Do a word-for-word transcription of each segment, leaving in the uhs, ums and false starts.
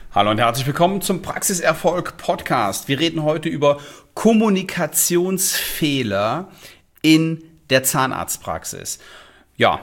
Hallo und herzlich willkommen zum Praxiserfolg Podcast. Wir reden heute über Kommunikationsfehler in der Zahnarztpraxis. Ja,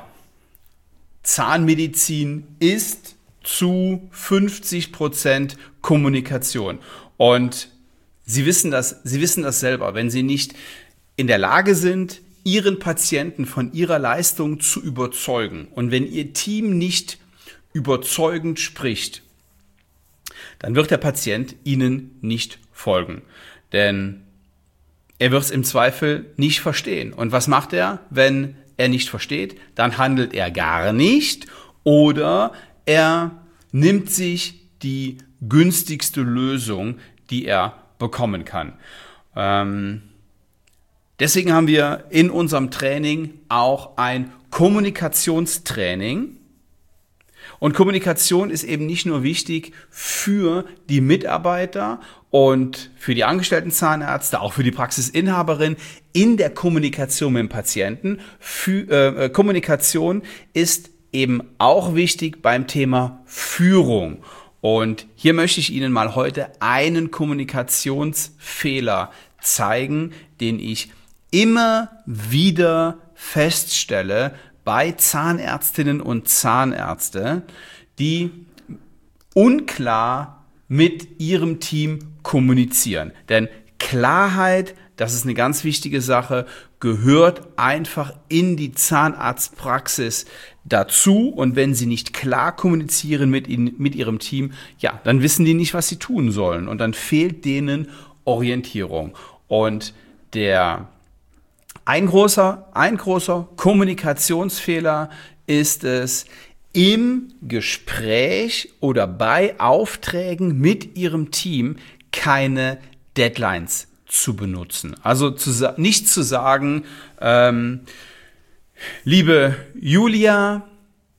Zahnmedizin ist zu fünfzig Prozent Kommunikation. Und Sie wissen das, Sie wissen das selber, wenn Sie nicht in der Lage sind, Ihren Patienten von Ihrer Leistung zu überzeugen und wenn Ihr Team nicht überzeugend spricht, dann wird der Patient Ihnen nicht folgen. Denn er wird es im Zweifel nicht verstehen. Und was macht er, wenn er nicht versteht? Dann handelt er gar nicht oder er nimmt sich die günstigste Lösung, die er bekommen kann. Ähm, deswegen haben wir in unserem Training auch ein Kommunikationstraining. Und Kommunikation ist eben nicht nur wichtig für die Mitarbeiter und für die angestellten Zahnärzte, auch für die Praxisinhaberin in der Kommunikation mit dem Patienten. Für, äh, Kommunikation ist eben auch wichtig beim Thema Führung. Und hier möchte ich Ihnen mal heute einen Kommunikationsfehler zeigen, den ich immer wieder feststelle bei Zahnärztinnen und Zahnärzte, die unklar mit ihrem Team kommunizieren. Denn Klarheit, das ist eine ganz wichtige Sache, gehört einfach in die Zahnarztpraxis dazu. Und wenn sie nicht klar kommunizieren mit ihnen, mit ihrem Team, ja, dann wissen die nicht, was sie tun sollen. Und dann fehlt denen Orientierung. Und der Ein großer, ein großer Kommunikationsfehler ist es, im Gespräch oder bei Aufträgen mit Ihrem Team keine Deadlines zu benutzen. Also zu, nicht zu sagen, ähm, liebe Julia,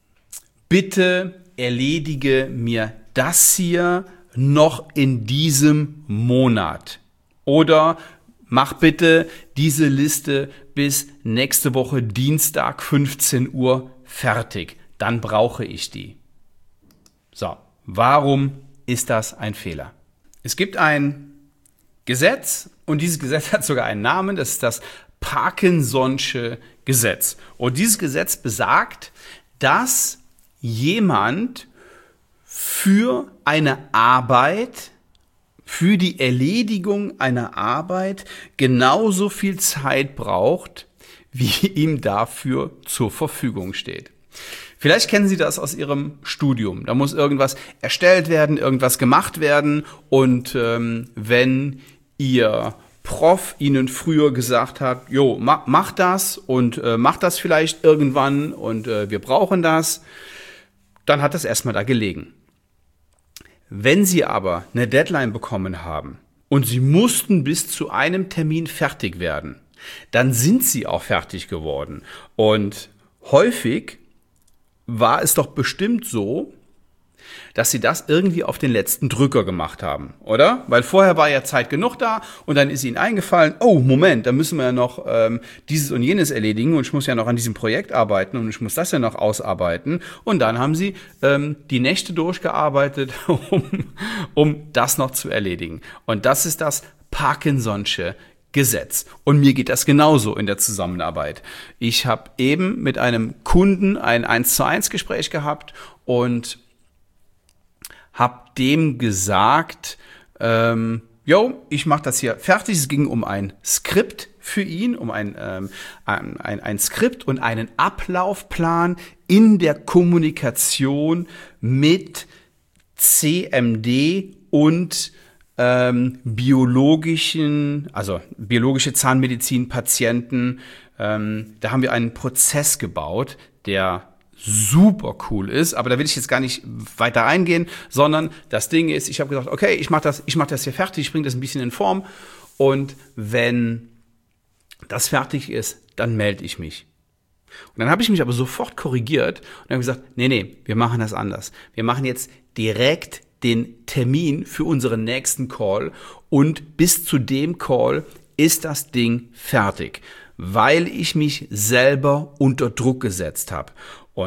bitte erledige mir das hier noch in diesem Monat. Oder mach bitte diese Liste bis nächste Woche Dienstag fünfzehn Uhr fertig. Dann brauche ich die. So, warum ist das ein Fehler? Es gibt ein Gesetz und dieses Gesetz hat sogar einen Namen. Das ist das Parkinson'sche Gesetz. Und dieses Gesetz besagt, dass jemand für eine Arbeit für die Erledigung einer Arbeit genauso viel Zeit braucht, wie ihm dafür zur Verfügung steht. Vielleicht kennen Sie das aus Ihrem Studium. Da muss irgendwas erstellt werden, irgendwas gemacht werden. Und ähm, wenn Ihr Prof Ihnen früher gesagt hat, jo, mach, mach das und äh, mach das vielleicht irgendwann und äh, wir brauchen das, dann hat das erstmal da gelegen. Wenn Sie aber eine Deadline bekommen haben und Sie mussten bis zu einem Termin fertig werden, dann sind Sie auch fertig geworden. Und häufig war es doch bestimmt so, dass Sie das irgendwie auf den letzten Drücker gemacht haben, oder? Weil vorher war ja Zeit genug da und dann ist Ihnen eingefallen, oh Moment, da müssen wir ja noch ähm, dieses und jenes erledigen und ich muss ja noch an diesem Projekt arbeiten und ich muss das ja noch ausarbeiten. Und dann haben Sie ähm, die Nächte durchgearbeitet, um, um das noch zu erledigen. Und das ist das Parkinson'sche Gesetz. Und mir geht das genauso in der Zusammenarbeit. Ich habe eben mit einem Kunden ein eins zu eins Gespräch gehabt und habe dem gesagt, ähm, yo, ich mache das hier fertig. Es ging um ein Skript für ihn, um ein, ähm, ein, ein, ein Skript und einen Ablaufplan in der Kommunikation mit C M D und ähm, biologischen, also biologische Zahnmedizin-Patienten. Ähm, da haben wir einen Prozess gebaut, der super cool ist, aber da will ich jetzt gar nicht weiter eingehen, sondern das Ding ist, ich habe gesagt, okay, ich mache das, ich mache das hier fertig, ich bringe das ein bisschen in Form und wenn das fertig ist, dann melde ich mich. Und dann habe ich mich aber sofort korrigiert und habe gesagt, nee, nee, wir machen das anders. Wir machen jetzt direkt den Termin für unseren nächsten Call und bis zu dem Call ist das Ding fertig, weil ich mich selber unter Druck gesetzt habe. Und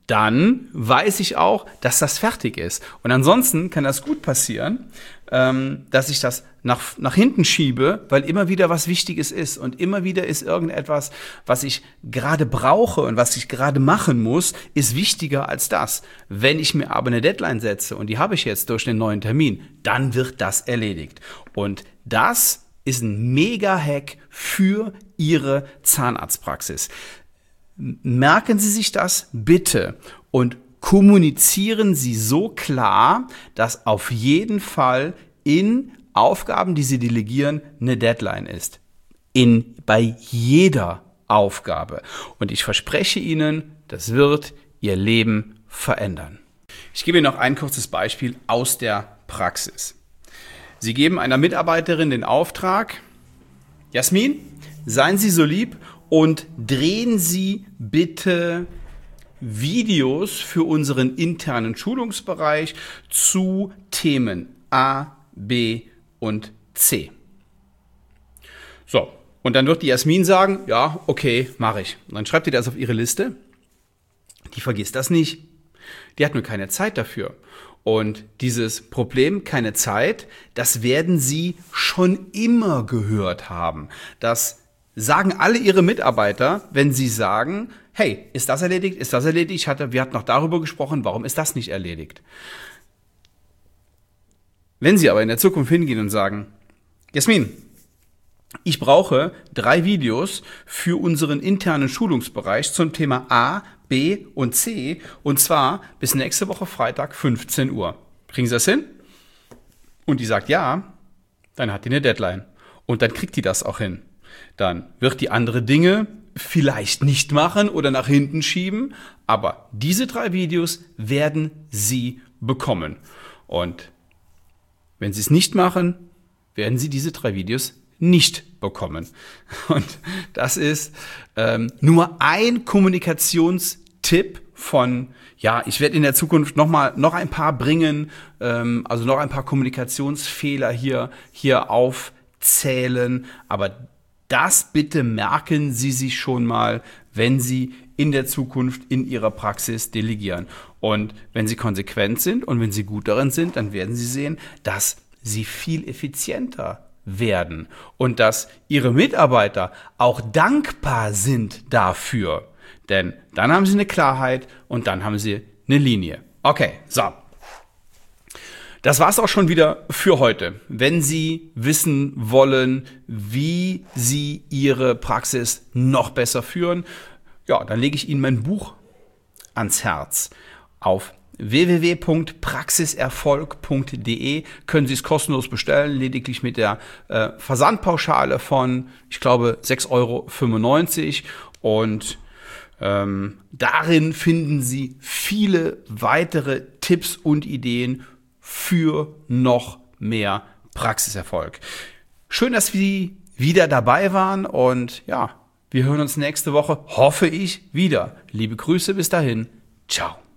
dann weiß ich auch, dass das fertig ist. Und ansonsten kann das gut passieren, ähm, dass ich das nach, nach hinten schiebe, weil immer wieder was Wichtiges ist und immer wieder ist irgendetwas, was ich gerade brauche und was ich gerade machen muss, ist wichtiger als das. Wenn ich mir aber eine Deadline setze und die habe ich jetzt durch den neuen Termin, dann wird das erledigt. Und das ist ein Mega-Hack für Ihre Zahnarztpraxis. Merken Sie sich das bitte und kommunizieren Sie so klar, dass auf jeden Fall in Aufgaben, die Sie delegieren, eine Deadline ist. In, bei jeder Aufgabe. Und ich verspreche Ihnen, das wird Ihr Leben verändern. Ich gebe Ihnen noch ein kurzes Beispiel aus der Praxis. Sie geben einer Mitarbeiterin den Auftrag: Jasmin, seien Sie so lieb und drehen Sie bitte Videos für unseren internen Schulungsbereich zu Themen A, B und C. So, und dann wird die Jasmin sagen, ja, okay, mache ich. Und dann schreibt ihr das auf ihre Liste. Die vergisst das nicht. Die hat nur keine Zeit dafür. Und dieses Problem, keine Zeit, das werden Sie schon immer gehört haben. Das sagen alle Ihre Mitarbeiter, wenn sie sagen, hey, ist das erledigt, ist das erledigt? Ich hatte, wir hatten noch darüber gesprochen, warum ist das nicht erledigt? Wenn Sie aber in der Zukunft hingehen und sagen, Jasmin, ich brauche drei Videos für unseren internen Schulungsbereich zum Thema A, B und C und zwar bis nächste Woche Freitag fünfzehn Uhr. Kriegen Sie das hin? Und die sagt ja, dann hat die eine Deadline und dann kriegt die das auch hin. Dann wird die andere Dinge vielleicht nicht machen oder nach hinten schieben, aber diese drei Videos werden Sie bekommen. Und wenn Sie es nicht machen, werden Sie diese drei Videos nicht bekommen. Und das ist ähm, nur ein Kommunikationstipp von, ja, ich werde in der Zukunft noch mal noch ein paar bringen, ähm, also noch ein paar Kommunikationsfehler hier, hier aufzählen, aber das bitte merken Sie sich schon mal, wenn Sie in der Zukunft in Ihrer Praxis delegieren. Und wenn Sie konsequent sind und wenn Sie gut darin sind, dann werden Sie sehen, dass Sie viel effizienter werden und dass Ihre Mitarbeiter auch dankbar sind dafür. Denn dann haben Sie eine Klarheit und dann haben Sie eine Linie. Okay, so. Das war's auch schon wieder für heute. Wenn Sie wissen wollen, wie Sie Ihre Praxis noch besser führen, ja, dann lege ich Ihnen mein Buch ans Herz. Auf w w w punkt praxiserfolg punkt d e können Sie es kostenlos bestellen, lediglich mit der äh, Versandpauschale von, ich glaube, sechs Euro fünfundneunzig und ähm, darin finden Sie viele weitere Tipps und Ideen für noch mehr Praxiserfolg. Schön, dass Sie wieder dabei waren und ja, wir hören uns nächste Woche, hoffe ich, wieder. Liebe Grüße, bis dahin. Ciao.